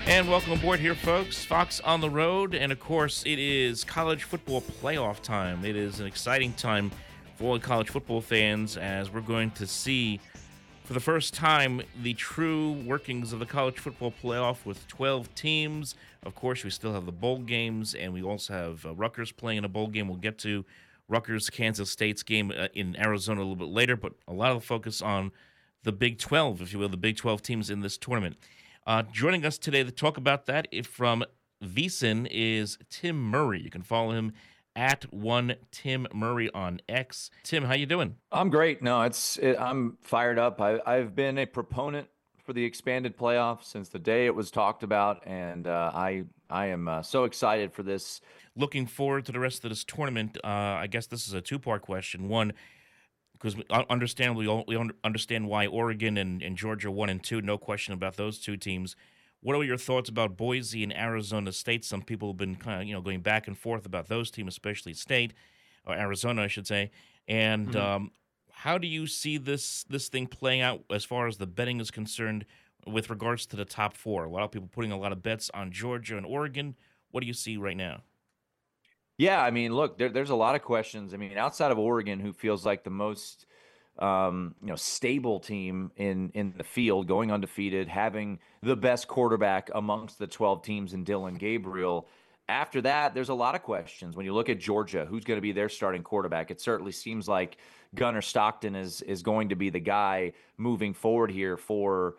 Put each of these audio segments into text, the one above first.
And welcome aboard here, folks. Fox on the road. And of course, it is college football playoff time. It is an exciting time for all college football fans as we're going to see, for the first time, the true workings of the college football playoff with 12 teams. Of course, we still have the bowl games, and we also have Rutgers playing in a bowl game. We'll get to Rutgers Kansas State's game in Arizona a little bit later, but a lot of the focus on the Big 12, if you will, the Big 12 teams in this tournament. Joining us today to talk about that from VSiN is Tim Murray. You can follow him at one Tim Murray on X. Tim, how you doing? I'm great. No, I'm fired up. I've been a proponent for the expanded playoff since the day it was talked about, and I am so excited for this. Looking forward to the rest of this tournament. I guess this is a two-part question. One, because we understand why Oregon and Georgia 1 and 2. No question about those two teams. What are your thoughts about Boise and Arizona State? Some people have been kind of going back and forth about those teams, especially State or Arizona, I should say. And how do you see this thing playing out as far as the betting is concerned with regards to the top four? A lot of people putting a lot of bets on Georgia and Oregon. What do you see right now? Yeah, I mean, look, there's a lot of questions. I mean, outside of Oregon, who feels like the most stable team in the field, going undefeated, having the best quarterback amongst the 12 teams in Dylan Gabriel. After that, there's a lot of questions. When you look at Georgia, who's going to be their starting quarterback? It certainly seems like Gunnar Stockton is going to be the guy moving forward here for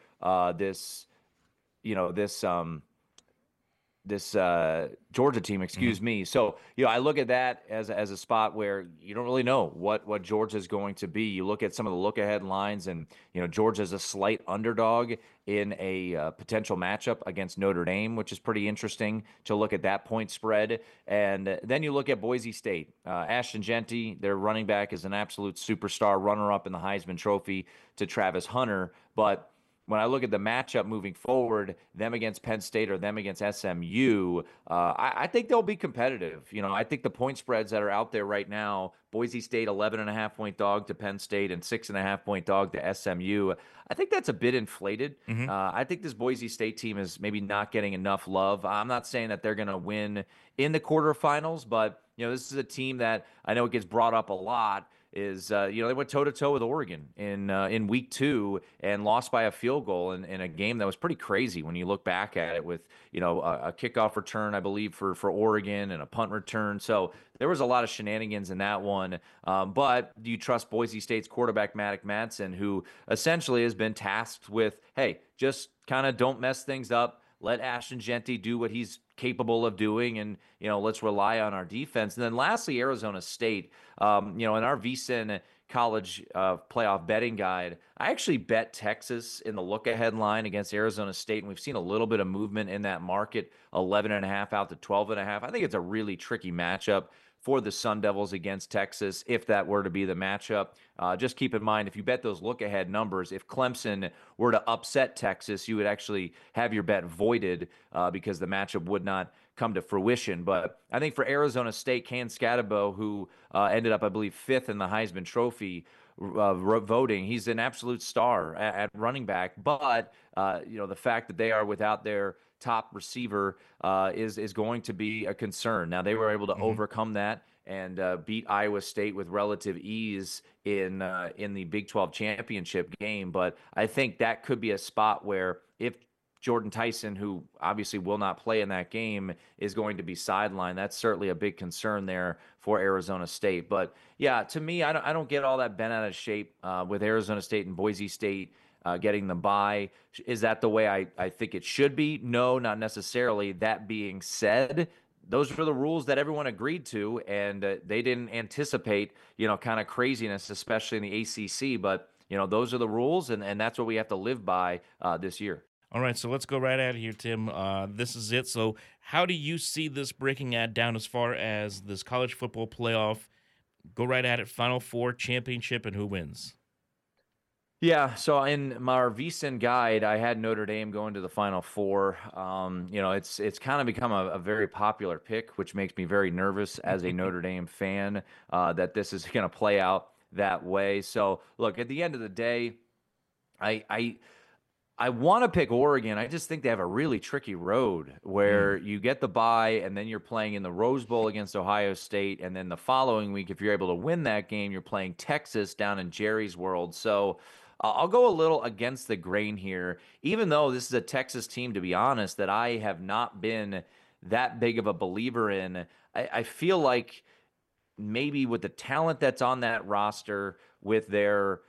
this Georgia team, excuse me. So, I look at that as a spot where you don't really know what Georgia is going to be. You look at some of the look ahead lines, and Georgia is a slight underdog in a potential matchup against Notre Dame, which is pretty interesting to look at that point spread. And then you look at Boise State. Ashton Jeanty, their running back, is an absolute superstar, runner up in the Heisman Trophy to Travis Hunter, but when I look at the matchup moving forward, them against Penn State or them against SMU, I think they'll be competitive. I think the point spreads that are out there right now, Boise State 11.5-point dog to Penn State and 6.5-point dog to SMU. I think that's a bit inflated. I think this Boise State team is maybe not getting enough love. I'm not saying that they're going to win in the quarterfinals, but this is a team that I know it gets brought up a lot. They went toe-to-toe with Oregon in week 2 and lost by a field goal in a game that was pretty crazy when you look back at it with, a kickoff return, I believe, for Oregon and a punt return. So there was a lot of shenanigans in that one. But do you trust Boise State's quarterback, Matic Madsen, who essentially has been tasked with, hey, just kind of don't mess things up. Let Ashton Jeanty do what he's capable of doing, and let's rely on our defense. And then lastly, Arizona State. In our VSiN college playoff betting guide, I actually bet Texas in the look-ahead line against Arizona State, and we've seen a little bit of movement in that market, 11.5 out to 12.5. I think it's a really tricky matchup for the Sun Devils against Texas, if that were to be the matchup. Just keep in mind, if you bet those look-ahead numbers, if Clemson were to upset Texas, you would actually have your bet voided because the matchup would not come to fruition. But I think for Arizona State, Cam Skattebo, who ended up, I believe, 5th in the Heisman Trophy voting, he's an absolute star at running back. But, the fact that they are without their top receiver is going to be a concern. Now, they were able to overcome that and beat Iowa State with relative ease in the Big 12 championship game. But I think that could be a spot where if Jordan Tyson, who obviously will not play in that game, is going to be sidelined, that's certainly a big concern there for Arizona State. But yeah, to me, I don't get all that bent out of shape with Arizona State and Boise State getting the bye. Is that the way I think it should be? No, not necessarily. That being said, those were the rules that everyone agreed to, and they didn't anticipate, kind of craziness, especially in the ACC. But, those are the rules, and that's what we have to live by this year. All right, so let's go right out of here, Tim. This is it. So how do you see this breaking ad down as far as this college football playoff? Go right at it, Final Four, championship, and who wins? Yeah, so in my VSiN guide, I had Notre Dame going to the Final Four. It's kind of become a very popular pick, which makes me very nervous as a Notre Dame fan that this is going to play out that way. So, look, at the end of the day, I I want to pick Oregon. I just think they have a really tricky road where you get the bye and then you're playing in the Rose Bowl against Ohio State. And then the following week, if you're able to win that game, you're playing Texas down in Jerry's World. So I'll go a little against the grain here, even though this is a Texas team, to be honest, that I have not been that big of a believer in. I feel like maybe with the talent that's on that roster, with their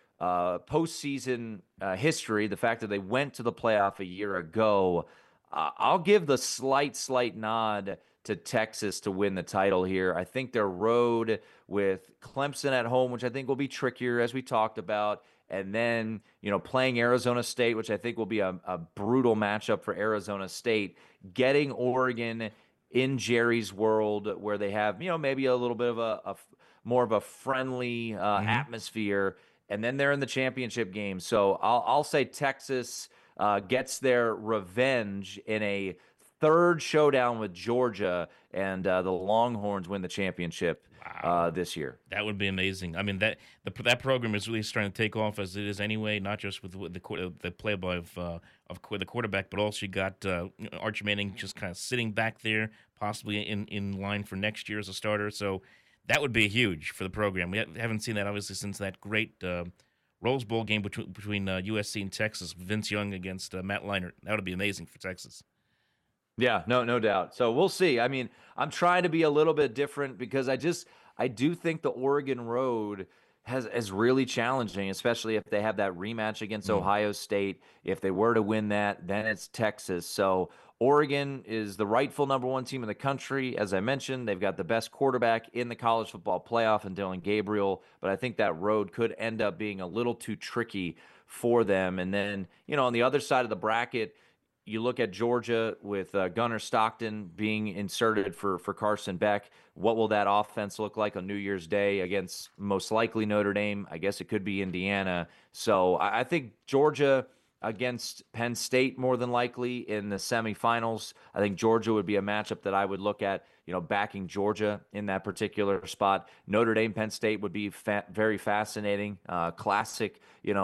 postseason history, the fact that they went to the playoff a year ago, I'll give the slight nod to Texas to win the title here. I think their road with Clemson at home, which I think will be trickier, as we talked about, and then playing Arizona State, which I think will be a brutal matchup for Arizona State, getting Oregon in Jerry's World, where they have maybe a little bit of a more of a friendly atmosphere, and then they're in the championship game. So I'll say Texas gets their revenge in a third showdown with Georgia, and the Longhorns win the championship this year. That would be amazing. I mean, that program is really starting to take off as it is anyway. Not just with the play of the quarterback, but also you got Arch Manning just kind of sitting back there, possibly in line for next year as a starter. So that would be huge for the program. We haven't seen that obviously since that great Rose Bowl game between USC and Texas. Vince Young against Matt Leinart. That would be amazing for Texas. Yeah, no doubt. So we'll see. I mean, I'm trying to be a little bit different because I do think the Oregon road is really challenging, especially if they have that rematch against Ohio State. If they were to win that, then it's Texas. So Oregon is the rightful number one team in the country. As I mentioned, they've got the best quarterback in the college football playoff in Dylan Gabriel, but I think that road could end up being a little too tricky for them. And then, on the other side of the bracket, you look at Georgia with Gunnar Stockton being inserted for Carson Beck. What will that offense look like on New Year's Day against most likely Notre Dame? I guess it could be Indiana. So I think Georgia against Penn State more than likely in the semifinals. I think Georgia would be a matchup that I would look at, backing Georgia in that particular spot. Notre Dame, Penn State would be very fascinating. Classic,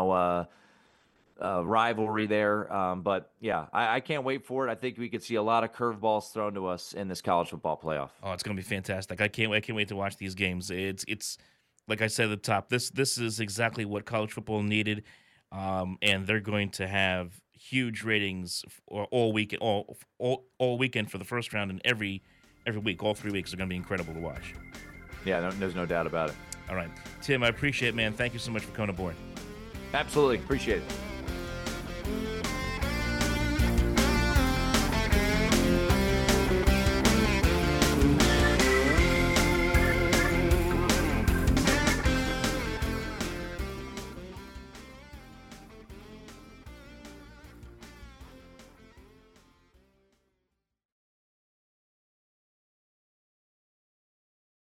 rivalry there. But yeah, I can't wait for it. I think we could see a lot of curveballs thrown to us in this college football playoff. Oh, it's going to be fantastic. I can't wait to watch these games. It's like I said at the top, this is exactly what college football needed. And they're going to have huge ratings all weekend for the first round, and every week, all 3 weeks are going to be incredible to watch. Yeah, there's no doubt about it. All right, Tim, I appreciate it, man. Thank you so much for coming aboard. Absolutely. Appreciate it.